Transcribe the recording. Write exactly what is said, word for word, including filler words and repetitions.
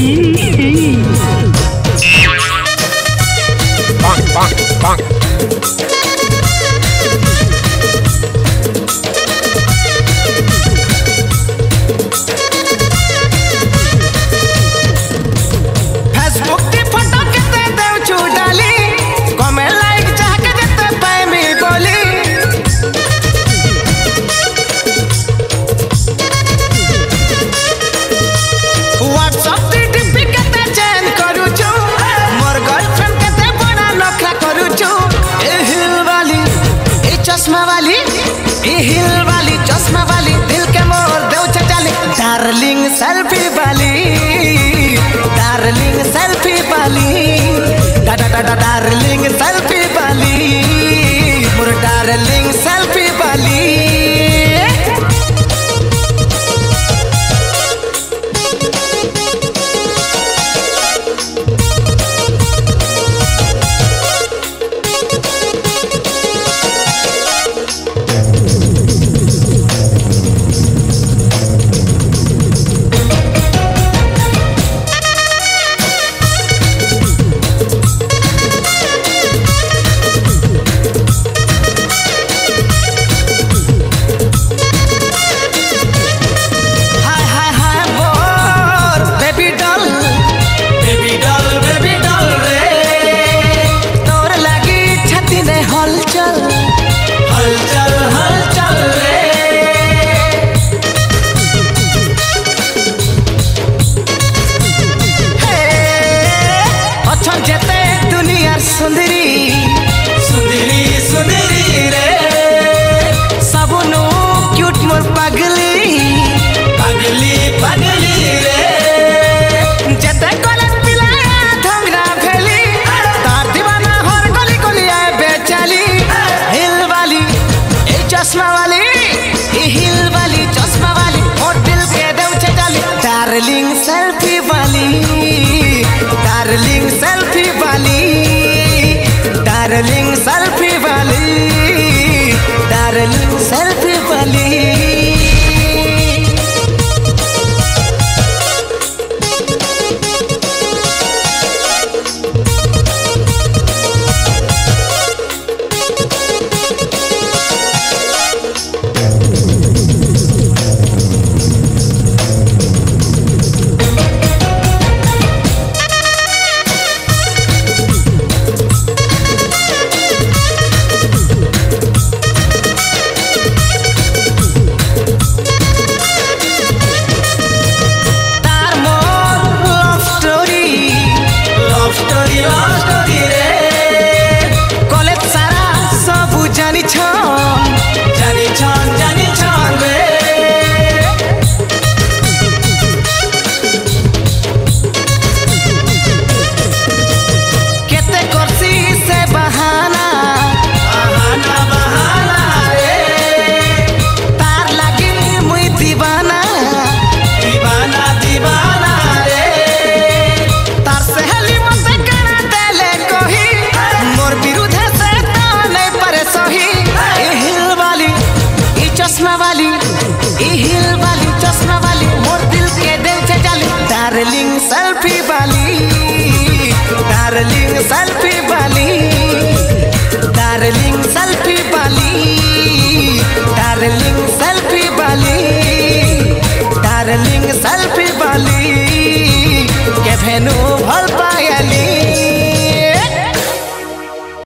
Bonk, bonk, bonk. चश्मा वाली ए हिल वाली चश्मा वाली दिल के मोर देव चचाली डार्लिंग सेल्फी वाली डार्लिंग सेल्फी वाली डा डा डा डार्लिंग सेल्फी वाली मोर डार्लिंग सेल्फी वाली सुंदरी सुंदरी सुंदरी रे सबनु क्यूट मोर पगली पगली पगली रे जते कॉलेज पिलाया धंगरा भेली तार दीवाना हर गली गली आए बेचाली हिल वाली ए चश्मा वाली ए हिल वाली चश्मा वाली और दिल के देव चचाली डार्लिंग सेल्फी वाली डार्लिंग सेल्फी वाली डार्लिंग सेल्फी वाली डार्लिंग सेल्फी वाली चश्मा वाली ए हिल वाली चश्मा वाली मोर दिल के दिल से चली डार्लिंग सेल्फी वाली डार्लिंग सेल्फी वाली डार्लिंग सेल्फी वाली डार्लिंग सेल्फी वाली डार्लिंग सेल्फी वाली के भेनु भल